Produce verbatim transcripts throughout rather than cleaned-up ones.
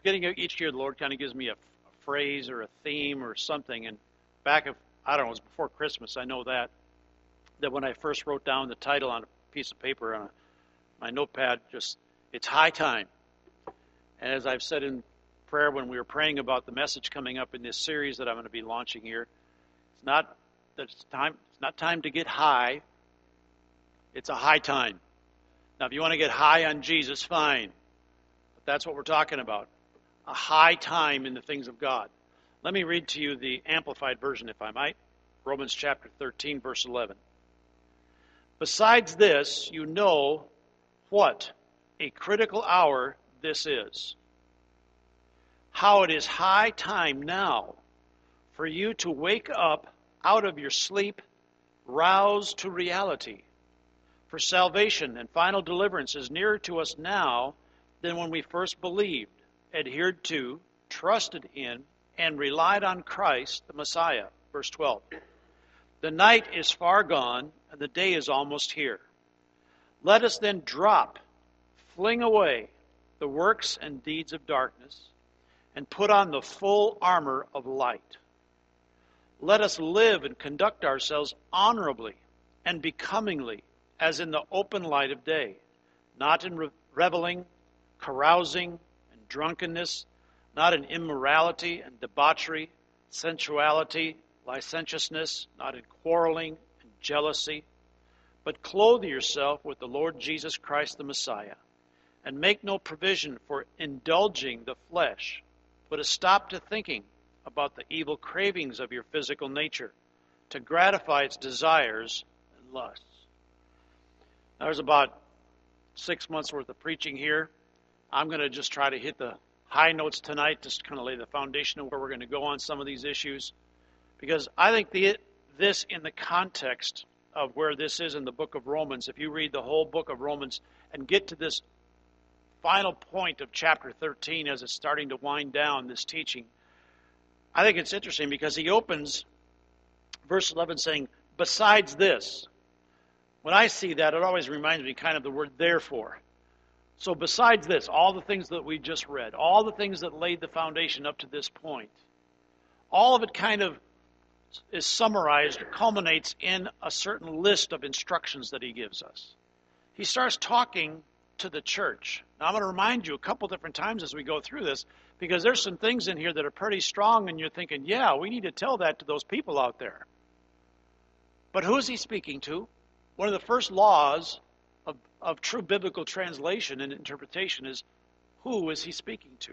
beginning of each year, the Lord kind of gives me a, a phrase or a theme or something. And back, of, I don't know, it was before Christmas, I know that, that when I first wrote down the title on a piece of paper on a, my notepad, just, it's high time. And as I've said in prayer when we were praying about the message coming up in this series that I'm going to be launching here, it's not that it's time, it's not time to get high, it's a high time. Now, if you want to get high on Jesus, fine. But that's what we're talking about. A high time in the things of God. Let me read to you the Amplified Version, if I might. Romans chapter thirteen, verse eleven. Besides this, you know what a critical hour this is. How it is high time now for you to wake up out of your sleep, roused to reality. For salvation and final deliverance is nearer to us now than when we first believed, adhered to, trusted in, and relied on Christ, the Messiah. Verse twelve. The night is far gone, and the day is almost here. Let us then drop, fling away the works and deeds of darkness, and put on the full armor of light. Let us live and conduct ourselves honorably and becomingly, as in the open light of day, not in re- reveling, carousing, and drunkenness, not in immorality and debauchery, sensuality, licentiousness, not in quarreling and jealousy, but clothe yourself with the Lord Jesus Christ the Messiah, and make no provision for indulging the flesh, put a stop to thinking about the evil cravings of your physical nature, to gratify its desires and lusts. There's about six months worth of preaching here. I'm going to just try to hit the high notes tonight, just kind of lay the foundation of where we're going to go on some of these issues. Because I think the, this in the context of where this is in the book of Romans, if you read the whole book of Romans and get to this final point of chapter thirteen as it's starting to wind down this teaching, I think it's interesting because he opens verse eleven saying, besides this. When I see that, it always reminds me kind of the word therefore. So besides this, all the things that we just read, all the things that laid the foundation up to this point, all of it kind of is summarized, culminates in a certain list of instructions that he gives us. He starts talking to the church. Now I'm going to remind you a couple different times as we go through this, because there's some things in here that are pretty strong and you're thinking, yeah, we need to tell that to those people out there. But who is he speaking to? One of the first laws of, of true biblical translation and interpretation is, who is he speaking to?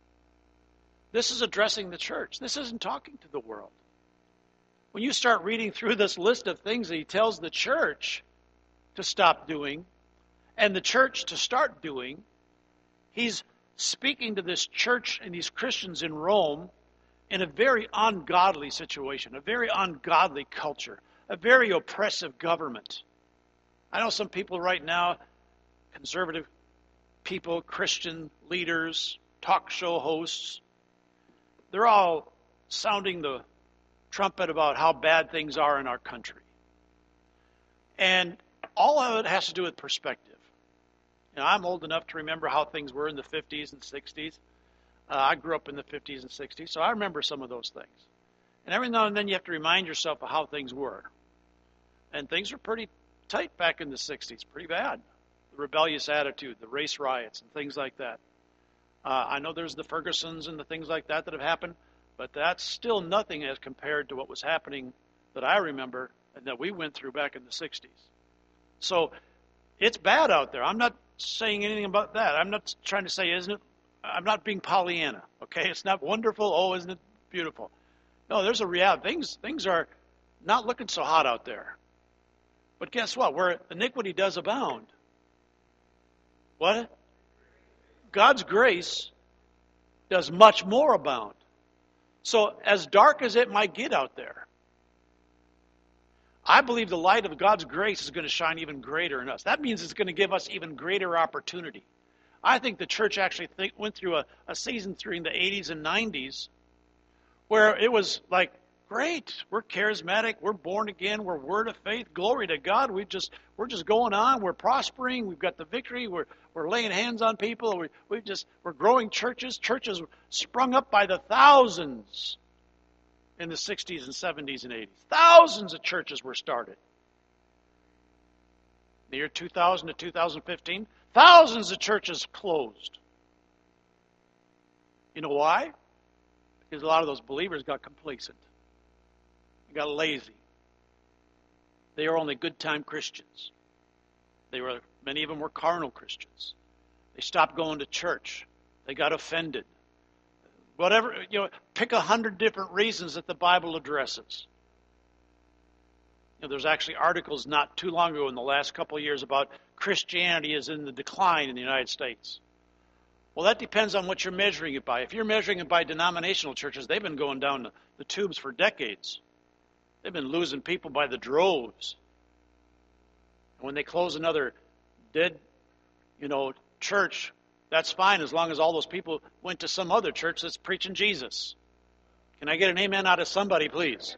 This is addressing the church. This isn't talking to the world. When you start reading through this list of things that he tells the church to stop doing and the church to start doing, he's speaking to this church and these Christians in Rome in a very ungodly situation, a very ungodly culture, a very oppressive government. I know some people right now, conservative people, Christian leaders, talk show hosts, they're all sounding the trumpet about how bad things are in our country. And all of it has to do with perspective. You know, I'm old enough to remember how things were in the fifties and sixties. Uh, I grew up in the fifties and sixties, so I remember some of those things. And every now and then you have to remind yourself of how things were. And things were pretty tight back in the sixties, pretty bad. The rebellious attitude, the race riots, and things like that. Uh, I know there's the Fergusons and the things like that that have happened, but that's still nothing as compared to what was happening that I remember and that we went through back in the sixties. So it's bad out there. I'm not saying anything about that. I'm not trying to say, isn't it? I'm not being Pollyanna, okay? It's not wonderful. Oh, isn't it beautiful? No, there's a reality. Things, things are not looking so hot out there. But guess what? Where iniquity does abound, what? God's grace does much more abound. So as dark as it might get out there, I believe the light of God's grace is going to shine even greater in us. That means it's going to give us even greater opportunity. I think the church actually think, went through a, a season during the eighties and nineties where it was like Great. We're charismatic. We're born again. We're word of faith. Glory to God. We just we're just going on. We're prospering. We've got the victory. We're we're laying hands on people. We we just we're growing churches. Churches sprung up by the thousands in the sixties and seventies and eighties. Thousands of churches were started. The year two thousand to two thousand fifteen, thousands of churches closed. You know why? Because a lot of those believers got complacent. Got lazy. They are only good time Christians. They were many of them were carnal Christians. They stopped going to church. They got offended. Whatever, you know, pick a hundred different reasons that the Bible addresses. You know, there's actually articles not too long ago in the last couple of years about Christianity is in the decline in the United States. Well, that depends on what you're measuring it by. If you're measuring it by denominational churches, they've been going down the, the tubes for decades. They've been losing people by the droves. And when they close another dead, you know, church, that's fine as long as all those people went to some other church that's preaching Jesus. Can I get an amen out of somebody, please?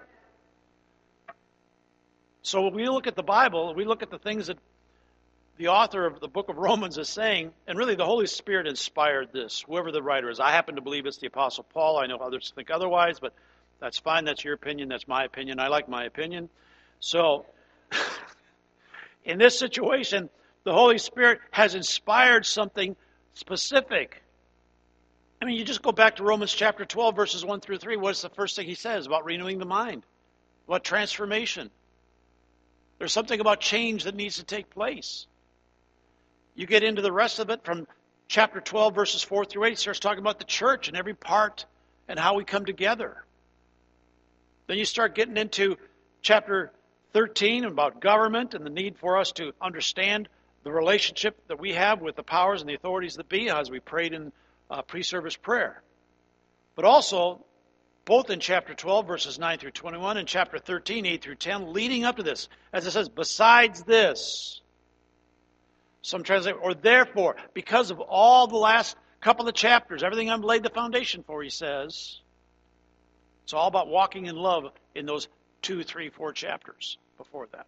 So when we look at the Bible, we look at the things that the author of the book of Romans is saying, and really the Holy Spirit inspired this, whoever the writer is. I happen to believe it's the Apostle Paul. I know others think otherwise, but that's fine. That's your opinion. That's my opinion. I like my opinion. So, in this situation, the Holy Spirit has inspired something specific. I mean, you just go back to Romans chapter twelve, verses one through three. What's the first thing he says about renewing the mind? About transformation. There's something about change that needs to take place. You get into the rest of it from chapter twelve, verses four through eight. He starts talking about the church and every part and how we come together. Then you start getting into chapter thirteen about government and the need for us to understand the relationship that we have with the powers and the authorities that be, as we prayed in uh, pre-service prayer. But also, both in chapter twelve, verses nine through twenty-one, and chapter thirteen, eight through ten, leading up to this, as it says, besides this, some translate, or therefore, because of all the last couple of chapters, everything I've laid the foundation for, he says. It's all about walking in love in those two, three, four chapters before that.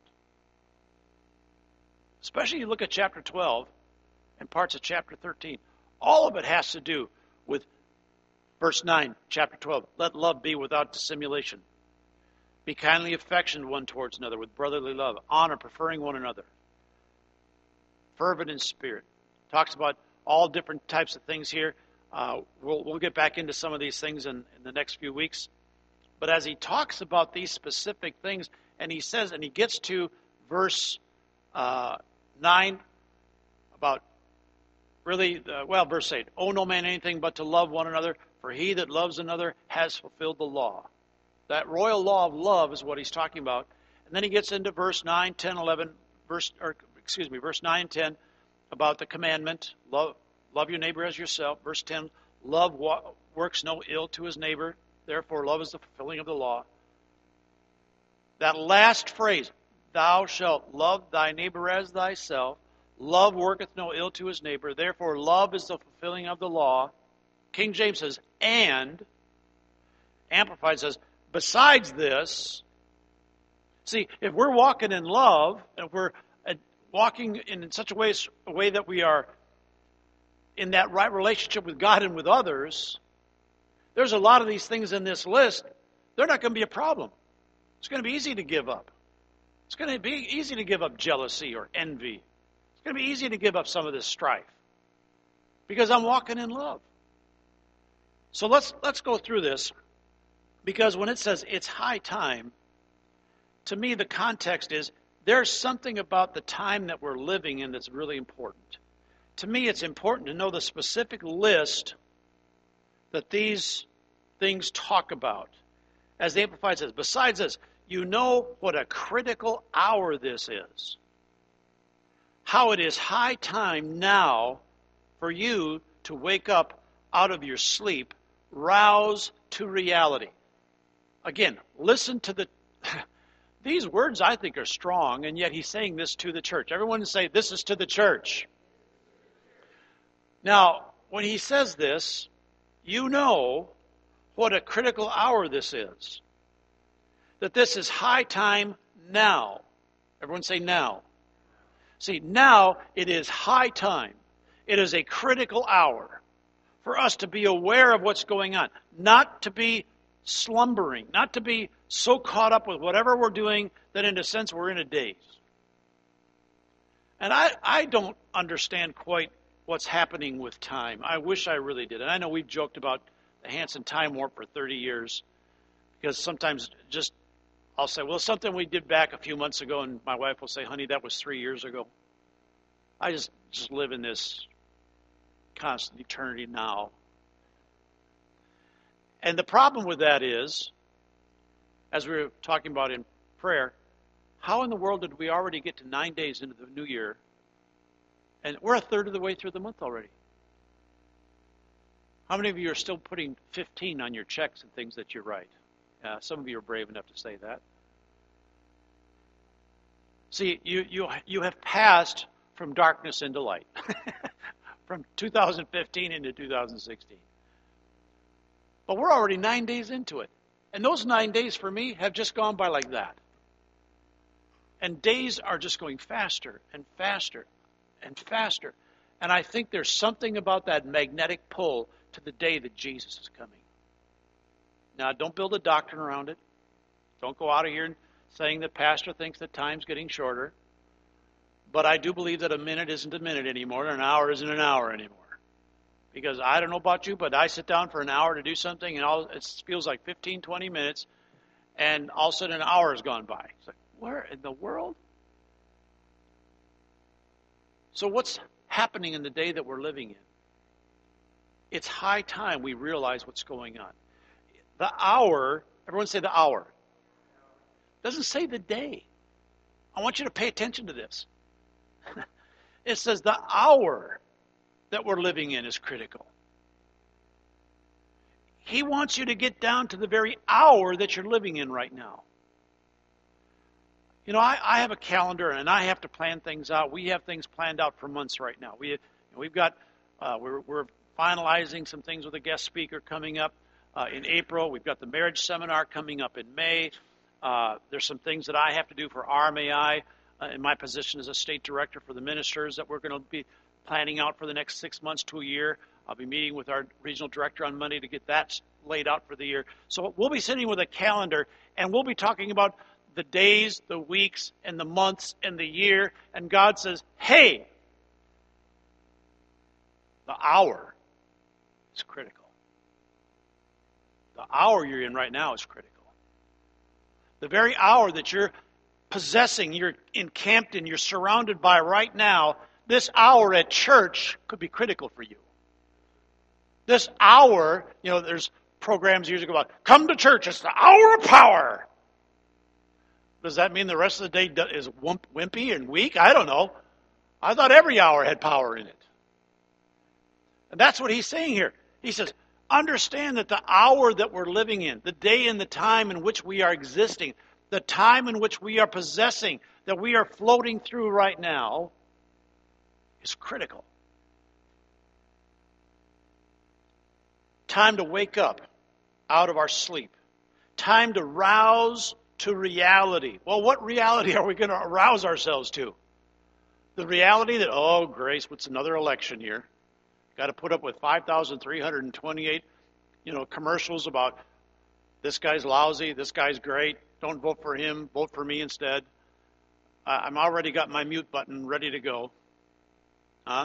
Especially you look at chapter twelve and parts of chapter thirteen. All of it has to do with verse nine, chapter twelve. Let love be without dissimulation. Be kindly affectioned one towards another with brotherly love. Honor, preferring one another. Fervent in spirit. Talks about all different types of things here. Uh, we'll, we'll get back into some of these things in, in the next few weeks. But as he talks about these specific things, and he says, and he gets to verse uh, nine, about really, uh, well, verse eight, owe no man anything but to love one another, for he that loves another has fulfilled the law. That royal law of love is what he's talking about. And then he gets into verse nine, ten, eleven, verse, or excuse me, verse nine, ten, about the commandment, love, love your neighbor as yourself. Verse ten, love wa- works no ill to his neighbor. Therefore, love is the fulfilling of the law. That last phrase, thou shalt love thy neighbor as thyself. Love worketh no ill to his neighbor. Therefore, love is the fulfilling of the law. King James says, and. Amplified says, besides this. See, if we're walking in love, and if we're walking in such a way, a way that we are in that right relationship with God and with others, there's a lot of these things in this list, they're not going to be a problem. It's going to be easy to give up. It's going to be easy to give up jealousy or envy. It's going to be easy to give up some of this strife because I'm walking in love. So let's let's go through this, because when it says it's high time, to me the context is there's something about the time that we're living in that's really important. To me, it's important to know the specific list that these things talk about. As the Amplified says, besides this, you know what a critical hour this is. How it is high time now for you to wake up out of your sleep, rouse to reality. Again, listen to the... These words, I think, are strong, and yet he's saying this to the church. Everyone say, this is to the church. Now, when he says this, you know what a critical hour this is. that this is high time now. Everyone say now. See, now it is high time. It is a critical hour for us to be aware of what's going on, not to be slumbering, not to be so caught up with whatever we're doing that in a sense we're in a daze. And I, I don't understand quite what's happening with time. I wish I really did. And I know we've joked about the Hansen Time Warp for thirty years, because sometimes just I'll say, well, something we did back a few months ago, and my wife will say, honey, that was three years ago. I just, just live in this constant eternity now. And the problem with that is, as we were talking about in prayer, how in the world did we already get to nine days into the new year, and we're a third of the way through the month already? How many of you are still putting fifteen on your checks and things that you write? Uh, some of you are brave enough to say that. See, you you you have passed from darkness into light, from two thousand fifteen into two thousand sixteen. But we're already nine days into it. And those nine days for me have just gone by like that. And days are just going faster and faster and faster. And I think there's something about that magnetic pull to the day that Jesus is coming. Now, don't build a doctrine around it. Don't go out of here saying that pastor thinks that time's getting shorter. But I do believe that a minute isn't a minute anymore, and an hour isn't an hour anymore. Because I don't know about you, but I sit down for an hour to do something, and all, it feels like fifteen, twenty minutes, and all of a sudden an hour has gone by. It's like, where in the world? So what's happening in the day that we're living in? It's high time we realize what's going on. The hour, everyone say the hour. Doesn't say the day. I want you to pay attention to this. It says the hour that we're living in is critical. He wants you to get down to the very hour that you're living in right now. You know, I, I have a calendar, and I have to plan things out. We have things planned out for months right now. We, we've got, uh, we're, we're finalizing some things with a guest speaker coming up uh, in April. We've got the marriage seminar coming up in May. Uh, there's some things that I have to do for R M A I uh, in my position as a state director for the ministers that we're going to be planning out for the next six months to a year. I'll be meeting with our regional director on Monday to get that laid out for the year. So we'll be sitting with a calendar, and we'll be talking about the days, the weeks, and the months, and the year. And God says, hey, the hour is critical. The hour you're in right now is critical. The very hour that you're possessing, you're encamped in, you're surrounded by right now, this hour at church could be critical for you. This hour, you know, there's programs years ago about, come to church, it's the hour of power. Does that mean the rest of the day is wimpy and weak? I don't know. I thought every hour had power in it. And that's what he's saying here. He says, understand that the hour that we're living in, the day and the time in which we are existing, the time in which we are possessing, that we are floating through right now, is critical. Time to wake up out of our sleep. Time to rouse to reality. Well, what reality are we going to arouse ourselves to? The reality that, oh, Grace, what's another election year? Got to put up with five thousand three hundred twenty-eight, you know, commercials about this guy's lousy, this guy's great, don't vote for him, vote for me instead. Uh, I'm already got my mute button ready to go. Huh?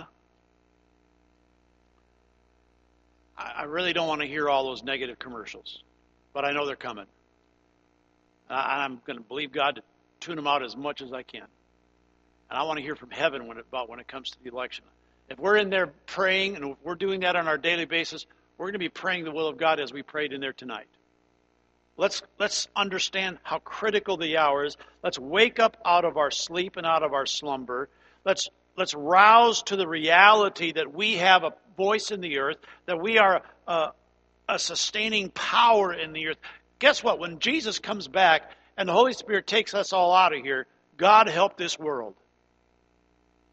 I, I really don't want to hear all those negative commercials, but I know they're coming. Uh, I'm going to believe God to tune them out as much as I can. And I want to hear from heaven when it, about when it comes to the election. If we're in there praying, and if we're doing that on our daily basis, we're going to be praying the will of God as we prayed in there tonight. Let's let's understand how critical the hour is. Let's wake up out of our sleep and out of our slumber. Let's let's rouse to the reality that we have a voice in the earth, that we are a, a sustaining power in the earth. Guess what? When Jesus comes back and the Holy Spirit takes us all out of here, God help this world.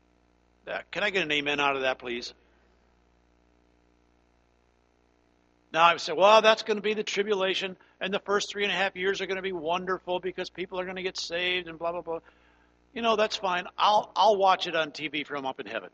Can I get an amen out of that, please? Now I say, well, that's going to be the tribulation, and the first three and a half years are going to be wonderful because people are going to get saved and blah, blah, blah. You know, that's fine. I'll, I'll watch it on T V from up in heaven.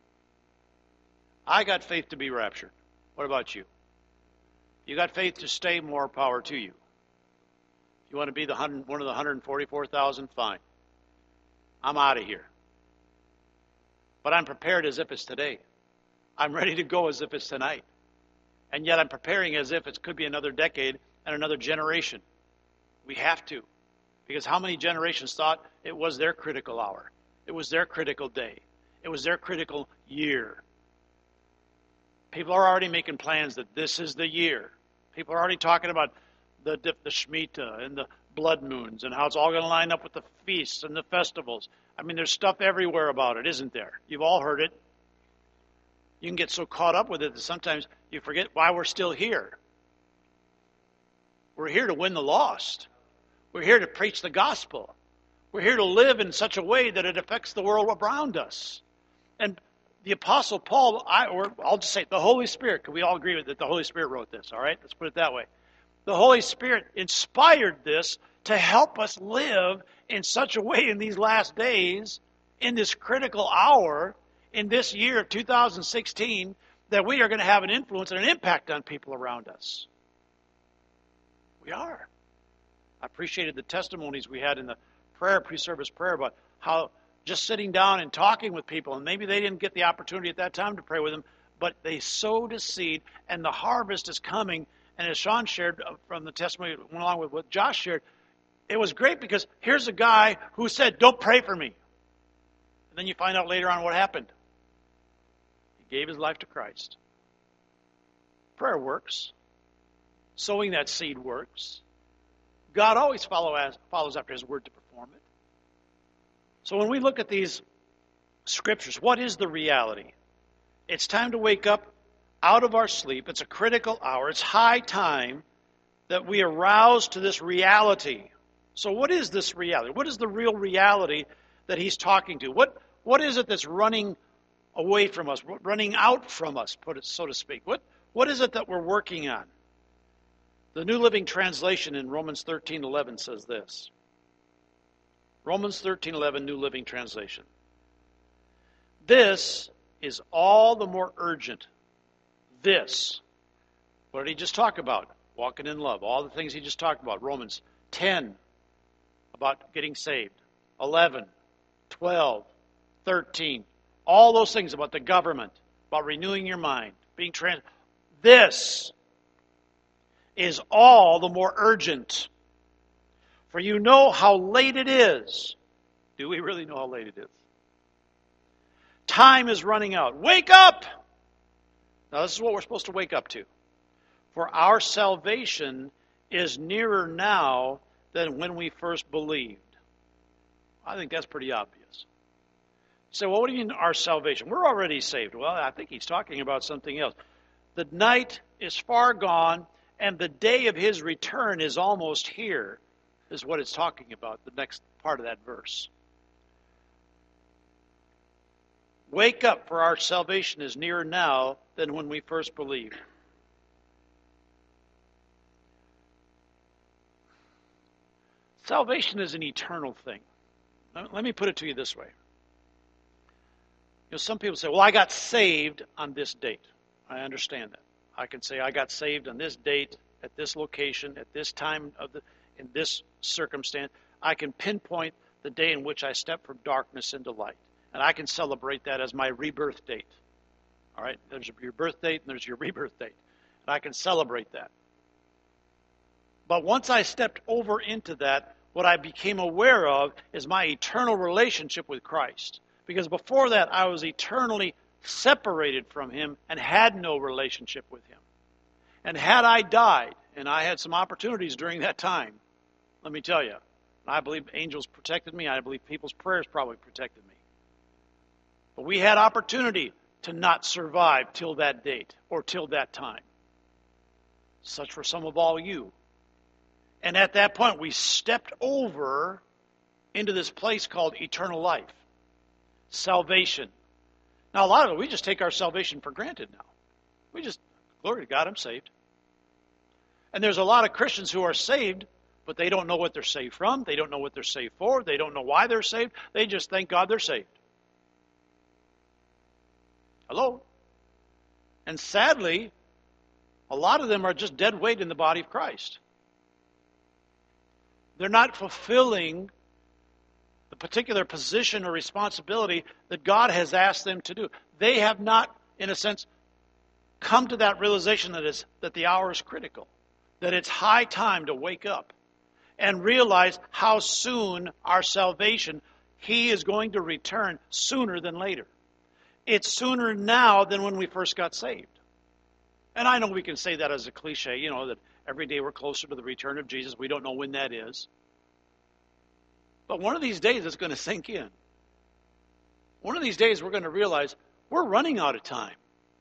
I got faith to be raptured. What about you? You got faith to stay, more power to you. If you want to be the one of the one hundred forty-four thousand, fine. I'm out of here. But I'm prepared as if it's today. I'm ready to go as if it's tonight. And yet I'm preparing as if it could be another decade and another generation. We have to. Because how many generations thought it was their critical hour? It was their critical day. It was their critical year. People are already making plans that this is the year. People are already talking about the, the Shemitah and the blood moons and how it's all going to line up with the feasts and the festivals. I mean, there's stuff everywhere about it, isn't there? You've all heard it. You can get so caught up with it that sometimes you forget why we're still here. We're here to win the lost. We're here to preach the gospel. We're here to live in such a way that it affects the world around us. And the Apostle Paul, I, or I'll just say the Holy Spirit, because we all agree with that the Holy Spirit wrote this, all right? Let's put it that way. The Holy Spirit inspired this to help us live in such a way in these last days, in this critical hour, in this year of two thousand sixteen, that we are going to have an influence and an impact on people around us. We are. I appreciated the testimonies we had in the prayer, pre-service prayer, about how just sitting down and talking with people, and maybe they didn't get the opportunity at that time to pray with them, but they sowed a seed, and the harvest is coming. And as Sean shared from the testimony, went along with what Josh shared, it was great because here's a guy who said, don't pray for me. And then you find out later on what happened. He gave his life to Christ. Prayer works. Sowing that seed works. God always follow as, follows after his word to perform it. So when we look at these scriptures, what is the reality? It's time to wake up out of our sleep. It's a critical hour. It's high time that we arouse to this reality. So what is this reality? What is the real reality that he's talking to? What What is it that's running away from us, running out from us, put it so to speak? What What is it that we're working on? The New Living Translation in Romans thirteen eleven says this. Romans thirteen eleven, New Living Translation. This is all the more urgent. This. What did he just talk about? Walking in love. All the things he just talked about. Romans ten, about getting saved. eleven, twelve, thirteen. All those things about the government, about renewing your mind, being trans. This is all the more urgent. For you know how late it is. Do we really know how late it is? Time is running out. Wake up! Now this is what we're supposed to wake up to. For our salvation is nearer now than when we first believed. I think that's pretty obvious. So well, what do you mean our salvation? We're already saved. Well, I think he's talking about something else. The night is far gone, and the day of his return is almost here, is what it's talking about, the next part of that verse. Wake up, for our salvation is nearer now than when we first believed. Salvation is an eternal thing. Let me put it to you this way. You know, some people say, well, I got saved on this date. I understand that. I can say I got saved on this date, at this location, at this time, of the, in this circumstance. I can pinpoint the day in which I stepped from darkness into light. And I can celebrate that as my rebirth date. All right? There's your birth date and there's your rebirth date. And I can celebrate that. But once I stepped over into that, what I became aware of is my eternal relationship with Christ. Because before that, I was eternally separated from him and had no relationship with him. And had I died, and I had some opportunities during that time, let me tell you, I believe angels protected me. I believe people's prayers probably protected me. But we had opportunity to not survive till that date or till that time. Such for some of all you. And at that point, we stepped over into this place called eternal life. Salvation. Now, a lot of it, we just take our salvation for granted now. We just, glory to God, I'm saved. And there's a lot of Christians who are saved, but they don't know what they're saved from. They don't know what they're saved for. They don't know why they're saved. They just thank God they're saved. Hello? And sadly, a lot of them are just dead weight in the body of Christ. They're not fulfilling the particular position or responsibility that God has asked them to do. They have not, in a sense, come to that realization that, is, that the hour is critical, that it's high time to wake up and realize how soon our salvation, He is going to return sooner than later. It's sooner now than when we first got saved. And I know we can say that as a cliche, you know, that every day we're closer to the return of Jesus. We don't know when that is. But one of these days it's going to sink in. One of these days we're going to realize we're running out of time.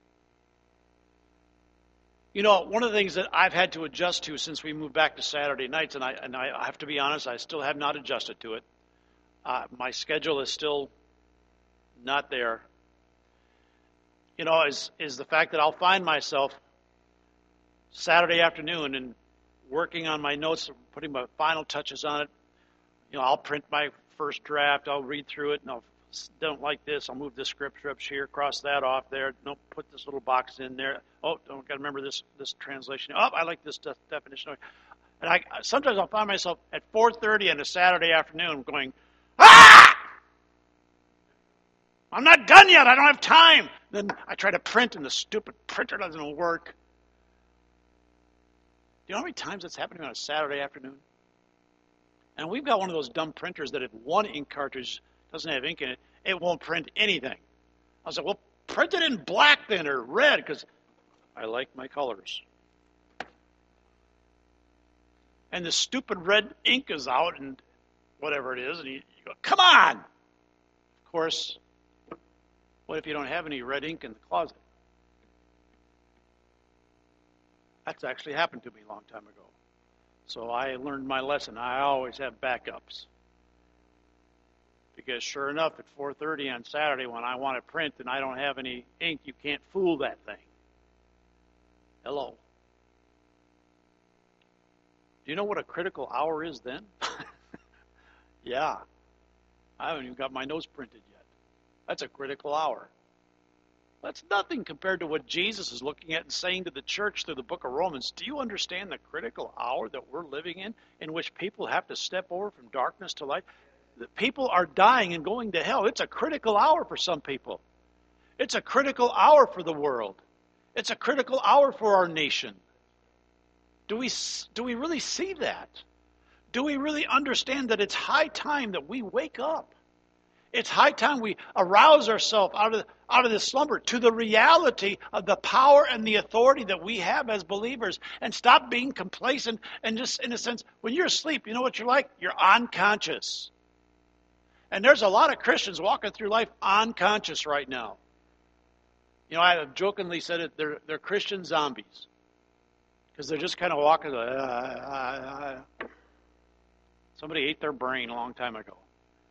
You know, one of the things that I've had to adjust to since we moved back to Saturday nights, and I and I have to be honest, I still have not adjusted to it. Uh, my schedule is still not there. You know, is is the fact that I'll find myself Saturday afternoon and working on my notes, putting my final touches on it. You know, I'll print my first draft, I'll read through it, and I'll don't like this, I'll move this script strips here, cross that off there, no, put this little box in there. Oh, don't got to remember this this translation. Oh, I like this de- definition. And I sometimes I'll find myself at four thirty on a Saturday afternoon going, ah! I'm not done yet, I don't have time. Then I try to print and the stupid printer doesn't work. Do you know how many times that's happening on a Saturday afternoon? And we've got one of those dumb printers that if one ink cartridge doesn't have ink in it, it won't print anything. I was like, well, print it in black then or red because I like my colors. And the stupid red ink is out and whatever it is, and you, you go, come on! Of course, what if you don't have any red ink in the closet? That's actually happened to me a long time ago. So I learned my lesson. I always have backups. Because sure enough, at four thirty on Saturday when I want to print and I don't have any ink, you can't fool that thing. Hello. Do you know what a critical hour is then? Yeah. I haven't even got my notes printed yet. That's a critical hour. That's nothing compared to what Jesus is looking at and saying to the church through the book of Romans. Do you understand the critical hour that we're living in, in which people have to step over from darkness to light? The people are dying and going to hell. It's a critical hour for some people. It's a critical hour for the world. It's a critical hour for our nation. Do we, do we really see that? Do we really understand that it's high time that we wake up? It's high time we arouse ourselves out of, out of this slumber to the reality of the power and the authority that we have as believers and stop being complacent and just, in a sense, when you're asleep, you know what you're like? You're unconscious. And there's a lot of Christians walking through life unconscious right now. You know, I have jokingly said it, they're, they're Christian zombies. Because they're just kind of walking, uh, uh, uh. Somebody ate their brain a long time ago.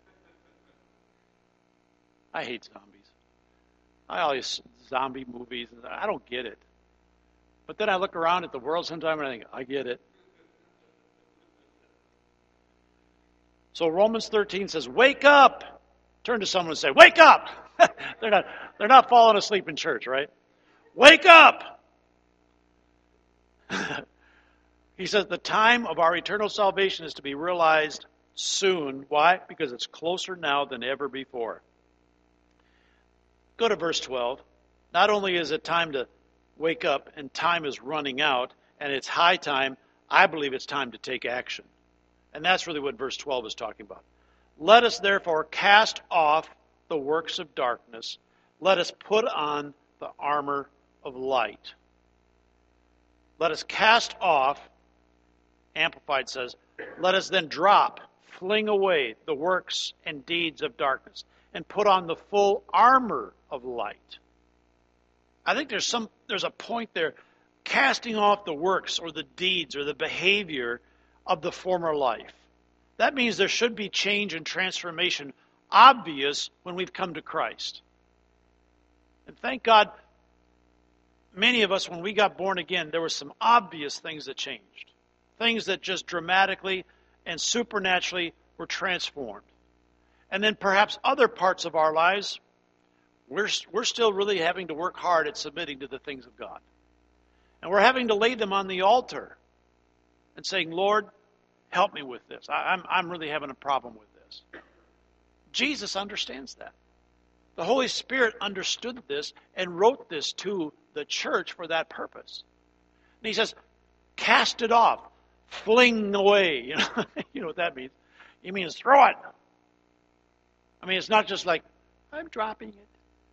I hate zombies. I always zombie movies. I don't get it. But then I look around at the world sometime and I think, I get it. So Romans thirteen says, wake up. Turn to someone and say, wake up. they're not they're not falling asleep in church, right? Wake up. He says the time of our eternal salvation is to be realized soon. Why? Because it's closer now than ever before. Go to verse twelve. Not only is it time to wake up and time is running out and it's high time, I believe it's time to take action. And that's really what verse twelve is talking about. Let us therefore cast off the works of darkness. Let us put on the armor of light. Let us cast off, Amplified says, let us then drop, fling away the works and deeds of darkness and put on the full armor of light. I think there's some there's a point there, casting off the works or the deeds or the behavior of the former life. That means there should be change and transformation obvious when we've come to Christ. And thank God many of us, when we got born again, there were some obvious things that changed. Things that just dramatically and supernaturally were transformed. And then perhaps other parts of our lives, we're, we're still really having to work hard at submitting to the things of God. And we're having to lay them on the altar and saying, Lord, help me with this. I, I'm, I'm really having a problem with this. Jesus understands that. The Holy Spirit understood this and wrote this to the church for that purpose. And he says, cast it off, fling away. You know, you know what that means. He means throw it. I mean, it's not just like, I'm dropping it.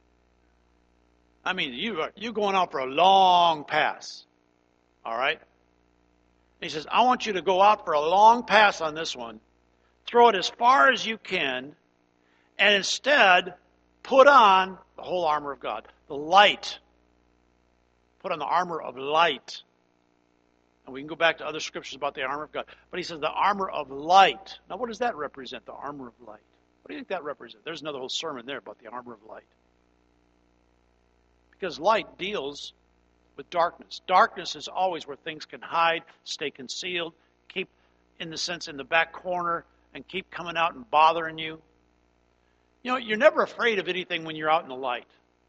I mean, you are you going out for a long pass. All right? He says, I want you to go out for a long pass on this one. Throw it as far as you can. And instead, put on the whole armor of God. The light. Put on the armor of light. And we can go back to other scriptures about the armor of God. But he says the armor of light. Now, what does that represent, the armor of light? What do you think that represents? There's another whole sermon there about the armor of light. Because light deals with darkness. Darkness is always where things can hide, stay concealed, keep, in the sense, in the back corner, and keep coming out and bothering you. You know, you're never afraid of anything when you're out in the light.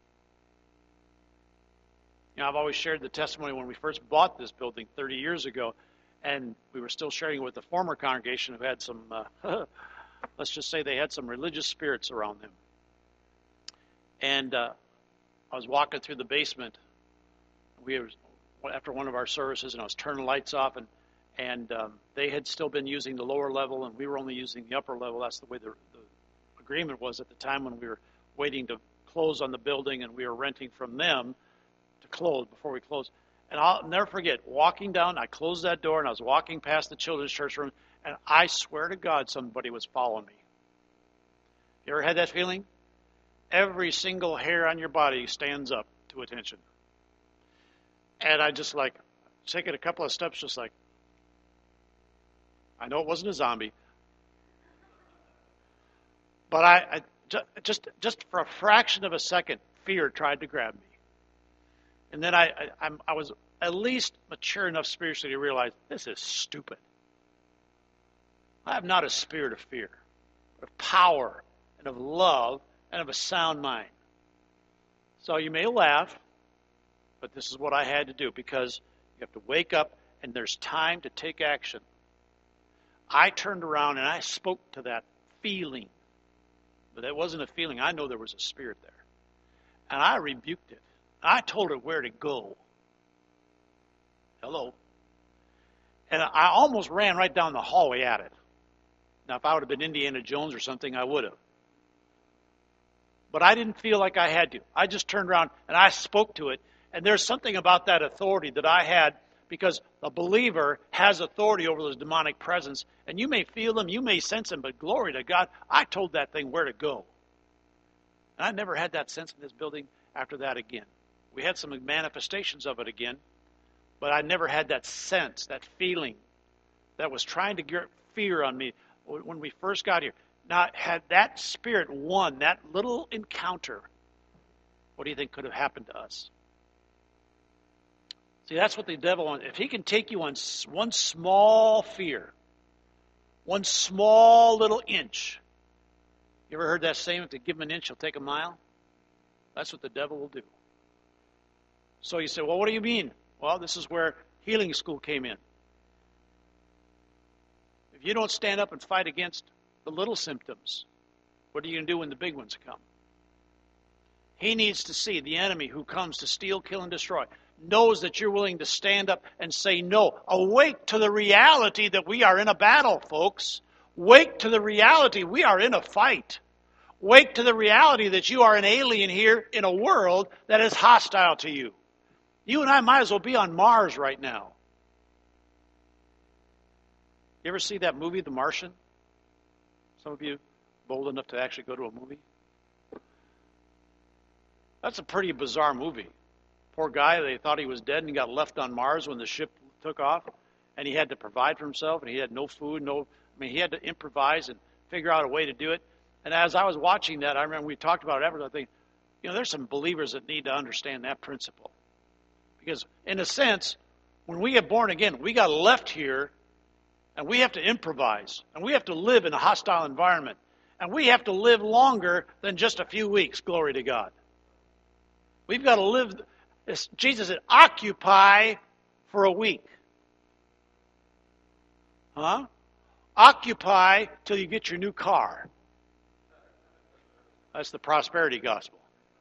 You know, I've always shared the testimony when we first bought this building thirty years ago, and we were still sharing it with the former congregation who had some, uh, let's just say they had some religious spirits around them. And uh, I was walking through the basement. We were after one of our services, and I was turning the lights off, and and um, they had still been using the lower level, and we were only using the upper level. That's the way the, the agreement was at the time when we were waiting to close on the building, and we were renting from them to close before we closed. And I'll never forget walking down. I closed that door, and I was walking past the children's church room, and I swear to God, somebody was following me. You ever had that feeling? Every single hair on your body stands up to attention. And I just like, taking a couple of steps, just like, I know it wasn't a zombie, but I, I just just for a fraction of a second, fear tried to grab me. And then I, I, I'm, I was at least mature enough spiritually to realize, this is stupid. I have not a spirit of fear, but of power and of love and of a sound mind. So you may laugh, but this is what I had to do, because you have to wake up and there's time to take action. I turned around and I spoke to that feeling. But that wasn't a feeling. I know there was a spirit there. And I rebuked it. I told it where to go. Hello. And I almost ran right down the hallway at it. Now, if I would have been Indiana Jones or something, I would have. But I didn't feel like I had to. I just turned around and I spoke to it. And there's something about that authority that I had, because a believer has authority over those demonic presence. And you may feel them, you may sense them, but glory to God, I told that thing where to go. And I never had that sense in this building after that again. We had some manifestations of it again, but I never had that sense, that feeling that was trying to get fear on me when we first got here. Now, had that spirit won that little encounter, what do you think could have happened to us? See, that's what the devil wants. If he can take you on one small fear, one small little inch. You ever heard that saying, if they give him an inch, he'll take a mile? That's what the devil will do. So you say, well, what do you mean? Well, this is where healing school came in. If you don't stand up and fight against the little symptoms, what are you going to do when the big ones come? He needs to see the enemy who comes to steal, kill, and destroy knows that you're willing to stand up and say no. Awake to the reality that we are in a battle, folks. Wake to the reality we are in a fight. Wake to the reality that you are an alien here in a world that is hostile to you. You and I might as well be on Mars right now. You ever see that movie, The Martian? Some of you bold enough to actually go to a movie? That's a pretty bizarre movie. Poor guy, they thought he was dead and he got left on Mars when the ship took off, and he had to provide for himself, and he had no food, no, I mean, he had to improvise and figure out a way to do it. And as I was watching that, I remember we talked about it afterwards, I think, you know, there's some believers that need to understand that principle. Because in a sense, when we get born again, we got left here and we have to improvise and we have to live in a hostile environment and we have to live longer than just a few weeks, glory to God. We've got to live, as Jesus said, occupy for a week. Huh? Occupy till you get your new car. That's the prosperity gospel.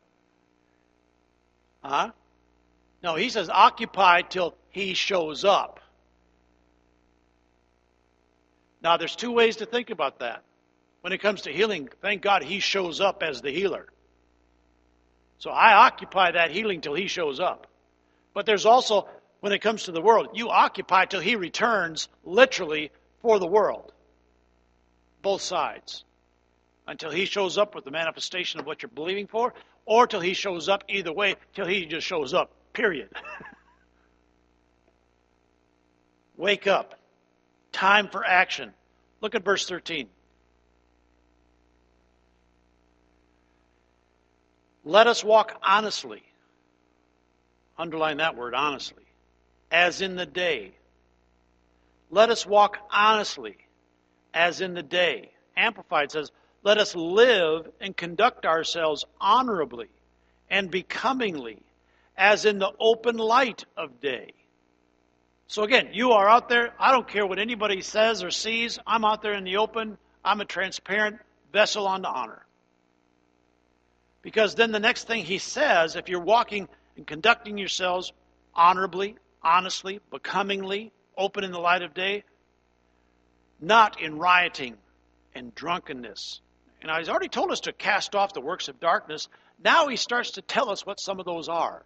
Huh? No, he says occupy till he shows up. Now, there's two ways to think about that. When it comes to healing, thank God he shows up as the healer. So I occupy that healing till he shows up. But there's also, when it comes to the world, you occupy till he returns literally for the world. Both sides. Until he shows up with the manifestation of what you're believing for, or till he shows up either way, till he just shows up, period. Wake up. Time for action. Look at verse thirteen. Let us walk honestly. Underline that word, honestly. As in the day. Let us walk honestly, as in the day. Amplified says, let us live and conduct ourselves honorably and becomingly, as in the open light of day. So again, you are out there. I don't care what anybody says or sees. I'm out there in the open. I'm a transparent vessel unto honor. Because then the next thing he says, if you're walking and conducting yourselves honorably, honestly, becomingly, open in the light of day, not in rioting and drunkenness. And he's already told us to cast off the works of darkness. Now he starts to tell us what some of those are.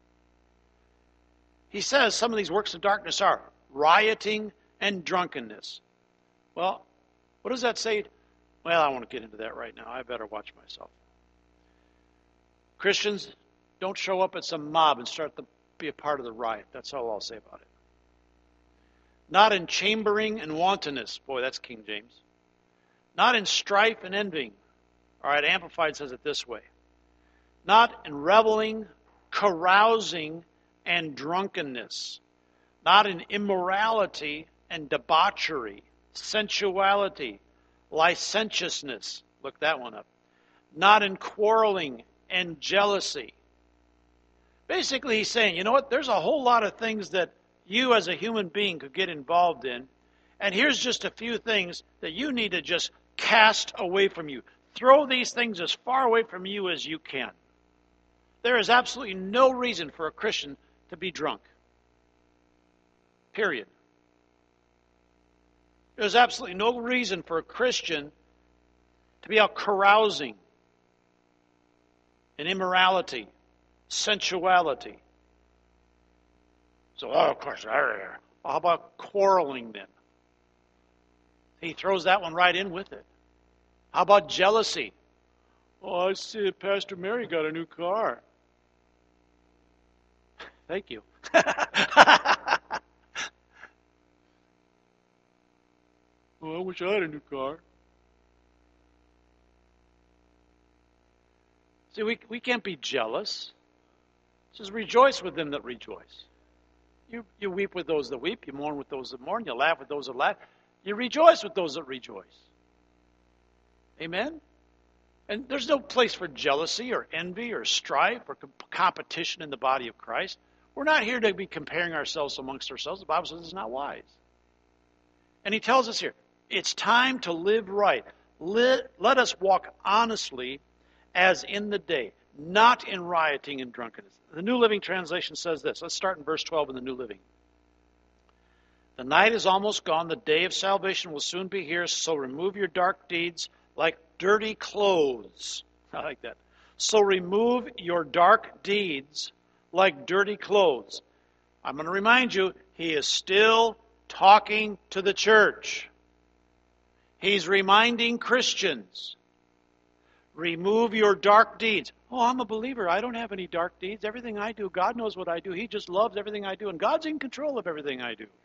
He says some of these works of darkness are rioting and drunkenness. Well, what does that say? Well, I won't get into that right now. I better watch myself. Christians, don't show up at some mob and start to be a part of the riot. That's all I'll say about it. Not in chambering and wantonness. Boy, that's King James. Not in strife and envying. All right, Amplified says it this way. Not in reveling, carousing, and drunkenness. Not in immorality and debauchery, sensuality, licentiousness. Look that one up. Not in quarreling and jealousy. Basically, he's saying, you know what? There's a whole lot of things that you as a human being could get involved in. And here's just a few things that you need to just cast away from you. Throw these things as far away from you as you can. There is absolutely no reason for a Christian to be drunk. Period. There's absolutely no reason for a Christian to be out carousing in immorality, sensuality. So, oh, of course, well, how about quarreling then? He throws that one right in with it. How about jealousy? Oh, I see Pastor Mary got a new car. Thank you. Well, I wish I had a new car. See, we, we can't be jealous. It says, rejoice with them that rejoice. You, you weep with those that weep. You mourn with those that mourn. You laugh with those that laugh. You rejoice with those that rejoice. Amen? And there's no place for jealousy or envy or strife or comp- competition in the body of Christ. We're not here to be comparing ourselves amongst ourselves. The Bible says it's not wise. And he tells us here, it's time to live right. Let, let us walk honestly as in the day, not in rioting and drunkenness. The New Living Translation says this. Let's start in verse twelve in the New Living. The night is almost gone. The day of salvation will soon be here. So remove your dark deeds like dirty clothes. I like that. So remove your dark deeds like dirty clothes. I'm going to remind you, he is still talking to the church. He's reminding Christians. Remove your dark deeds. Oh, I'm a believer. I don't have any dark deeds. Everything I do, God knows what I do. He just loves everything I do. And God's in control of everything I do.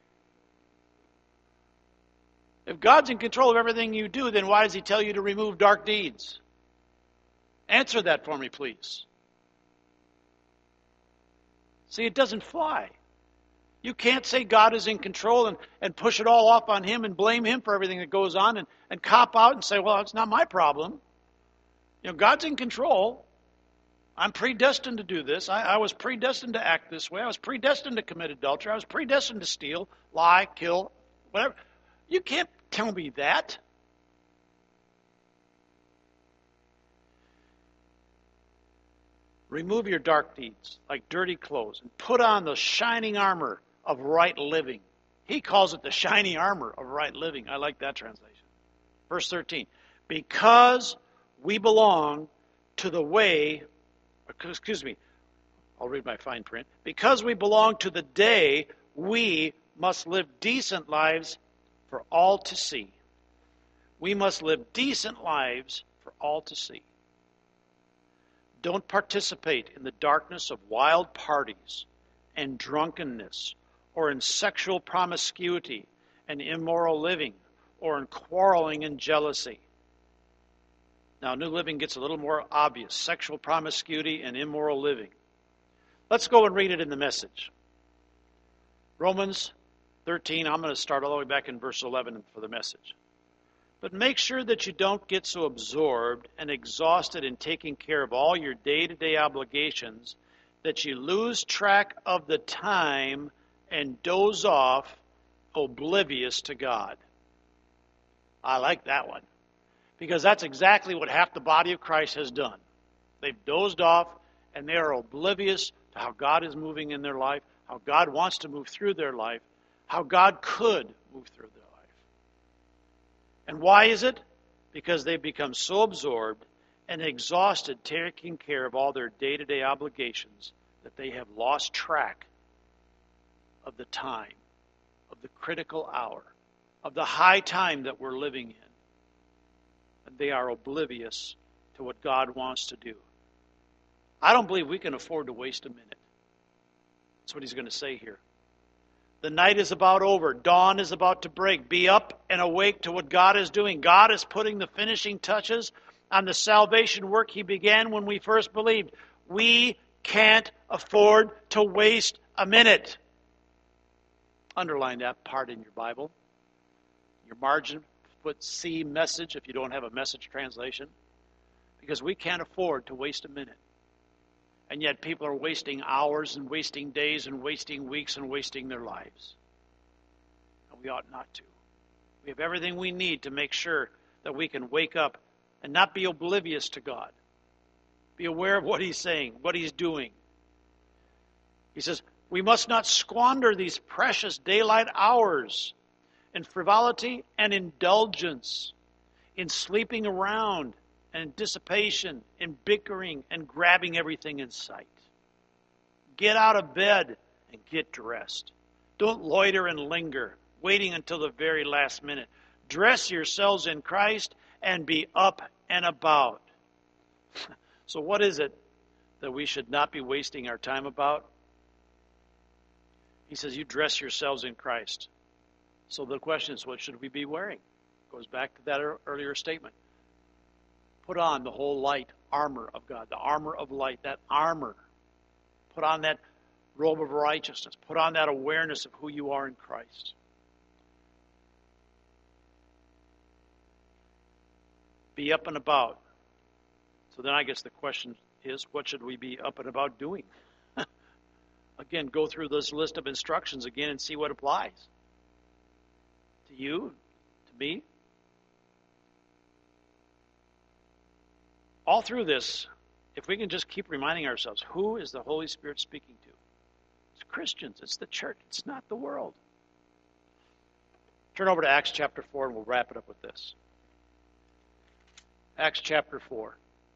If God's in control of everything you do, then why does he tell you to remove dark deeds? Answer that for me, please. See, it doesn't fly. You can't say God is in control and, and push it all off on Him and blame Him for everything that goes on and, and cop out and say, well, it's not my problem. You know, God's in control. I'm predestined to do this. I, I was predestined to act this way. I was predestined to commit adultery. I was predestined to steal, lie, kill, whatever. You can't tell me that. Remove your dark deeds like dirty clothes and put on the shining armor of right living. He calls it the shiny armor of right living. I like that translation. Verse thirteen. Because we belong to the way, excuse me, I'll read my fine print. Because we belong to the day, we must live decent lives for all to see. We must live decent lives for all to see. Don't participate in the darkness of wild parties and drunkenness, or in sexual promiscuity and immoral living, or in quarreling and jealousy. Now, New Living gets a little more obvious. Sexual promiscuity and immoral living. Let's go and read it in the Message. Romans thirteen, I'm going to start all the way back in verse eleven for the Message. But make sure that you don't get so absorbed and exhausted in taking care of all your day-to-day obligations that you lose track of the time and doze off, oblivious to God. I like that one, because that's exactly what half the body of Christ has done. They've dozed off, and they are oblivious to how God is moving in their life, how God wants to move through their life, how God could move through their life. And why is it? Because they've become so absorbed and exhausted taking care of all their day-to-day obligations that they have lost track of the time, of the critical hour, of the high time that we're living in. And they are oblivious to what God wants to do. I don't believe we can afford to waste a minute. That's what he's going to say here. The night is about over. Dawn is about to break. Be up and awake to what God is doing. God is putting the finishing touches on the salvation work He began when we first believed. We can't afford to waste a minute. Underline that part in your Bible. Your margin, put C Message if you don't have a Message translation. Because we can't afford to waste a minute. And yet people are wasting hours and wasting days and wasting weeks and wasting their lives. And we ought not to. We have everything we need to make sure that we can wake up and not be oblivious to God. Be aware of what He's saying, what He's doing. He says, we must not squander these precious daylight hours in frivolity and indulgence, in sleeping around, and dissipation, and bickering, and grabbing everything in sight. Get out of bed and get dressed. Don't loiter and linger, waiting until the very last minute. Dress yourselves in Christ and be up and about. So what is it that we should not be wasting our time about? He says, you dress yourselves in Christ. So the question is, what should we be wearing? Goes back to that earlier statement. Put on the whole light armor of God, the armor of light, that armor. Put on that robe of righteousness. Put on that awareness of who you are in Christ. Be up and about. So then I guess the question is, what should we be up and about doing? Again, go through this list of instructions again and see what applies. To you, to me. All through this, if we can just keep reminding ourselves, who is the Holy Spirit speaking to? It's Christians. It's the church. It's not the world. Turn over to Acts chapter four and we'll wrap it up with this. Acts chapter four.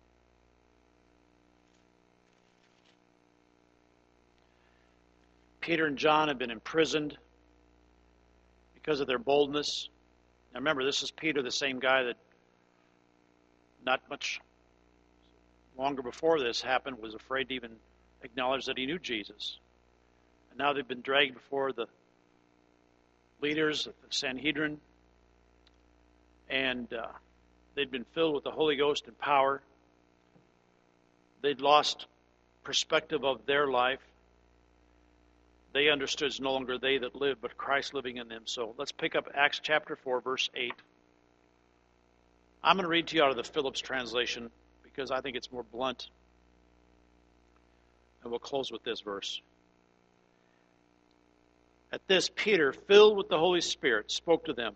Peter and John have been imprisoned because of their boldness. Now remember, this is Peter, the same guy that not much longer before this happened was afraid to even acknowledge that he knew Jesus. And now they've been dragged before the leaders of the Sanhedrin, and uh, they'd been filled with the Holy Ghost and power. They'd lost perspective of their life. they understood it's no longer they that live, but Christ living in them. So let's pick up Acts chapter four, verse eight. I'm going to read to you out of the Phillips translation because I think it's more blunt. And we'll close with this verse. At this, Peter, filled with the Holy Spirit, spoke to them.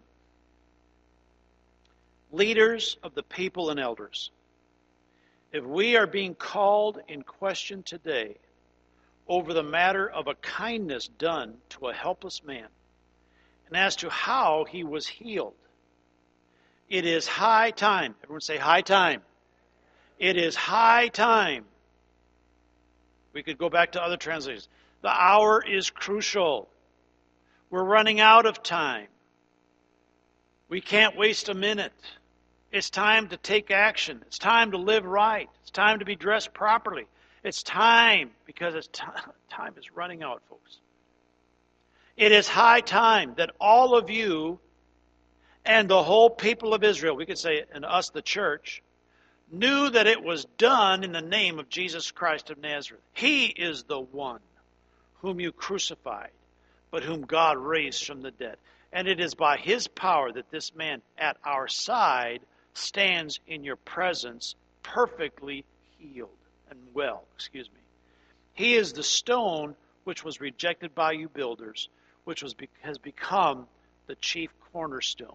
Leaders of the people and elders, if we are being called in question today over the matter of a kindness done to a helpless man, and as to how he was healed, it is high time. Everyone say high time. It is high time. We could go back to other translations. The hour is crucial. We're running out of time. We can't waste a minute. It's time to take action. It's time to live right. It's time to be dressed properly. It's time, because it's t- time is running out, folks. It is high time that all of you and the whole people of Israel, we could say, and us, the church, knew that it was done in the name of Jesus Christ of Nazareth. He is the one whom you crucified, but whom God raised from the dead. And it is by his power that this man at our side stands in your presence perfectly healed and well, excuse me. He is the stone which was rejected by you builders, which was has become the chief cornerstone.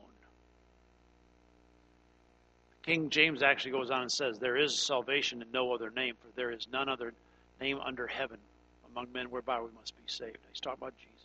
King James actually goes on and says, there is salvation in no other name, for there is none other name under heaven among men whereby we must be saved. He's talking about Jesus.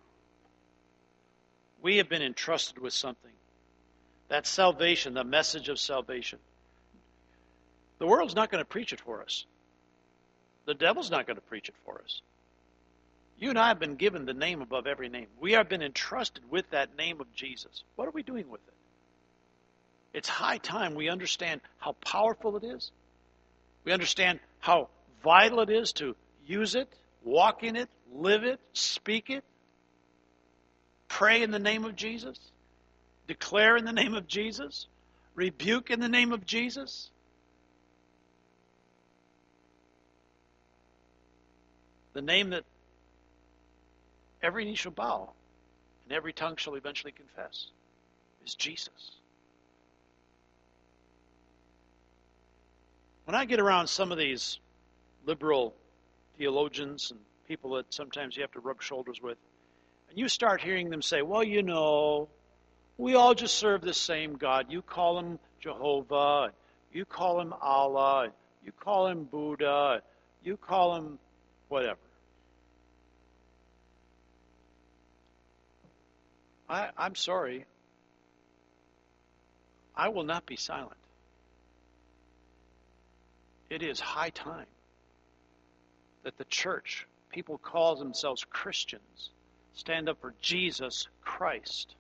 We have been entrusted with something. That's salvation, the message of salvation. The world's not going to preach it for us. The devil's not going to preach it for us. You and I have been given the name above every name. We have been entrusted with that name of Jesus. What are we doing with it? It's high time we understand how powerful it is. We understand how vital it is to use it, walk in it, live it, speak it, pray in the name of Jesus, declare in the name of Jesus, rebuke in the name of Jesus. The name that every knee shall bow and every tongue shall eventually confess is Jesus. When I get around some of these liberal theologians and people that sometimes you have to rub shoulders with, and you start hearing them say, well, you know, we all just serve the same God. You call him Jehovah, you call him Allah, you call him Buddha, you call him whatever. I, I'm sorry. I will not be silent. It is high time that the church, people call themselves Christians, stand up for Jesus Christ.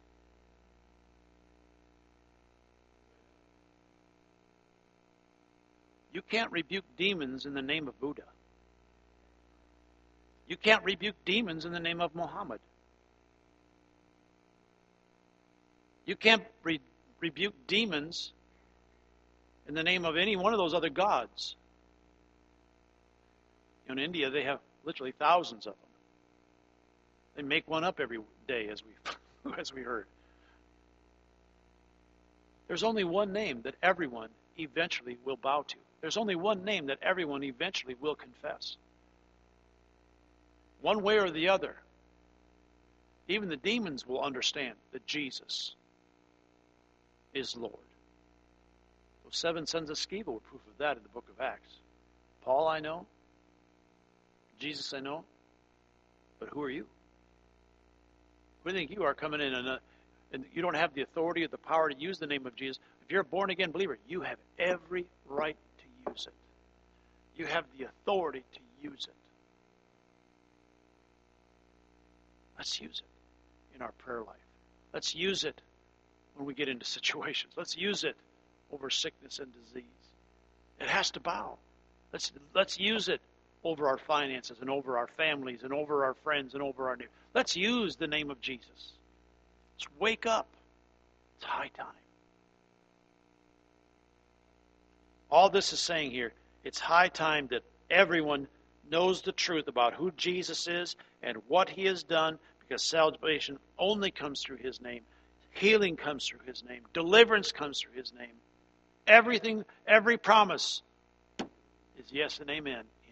You can't rebuke demons in the name of Buddha. You can't rebuke demons in the name of Muhammad. You can't re- rebuke demons in the name of any one of those other gods. In India, they have literally thousands of them. They make one up every day, as we as we heard. There's only one name that everyone eventually will bow to. There's only one name that everyone eventually will confess. One way or the other, even the demons will understand that Jesus is Lord. Those seven sons of Sceva were proof of that in the book of Acts. Paul, I know. Jesus, I know. But who are you? Who do you think you are coming in and, uh, and you don't have the authority or the power to use the name of Jesus? If you're a born-again believer, you have every right to use it. You have the authority to use it. Let's use it in our prayer life. Let's use it when we get into situations. Let's use it over sickness and disease. It has to bow. Let's let's use it over our finances and over our families and over our friends and over our neighbors. Let's use the name of Jesus. Let's wake up. It's high time. All this is saying here, it's high time that everyone knows the truth about who Jesus is and what he has done, because salvation only comes through his name. Healing comes through his name. Deliverance comes through his name. Everything, every promise is yes and amen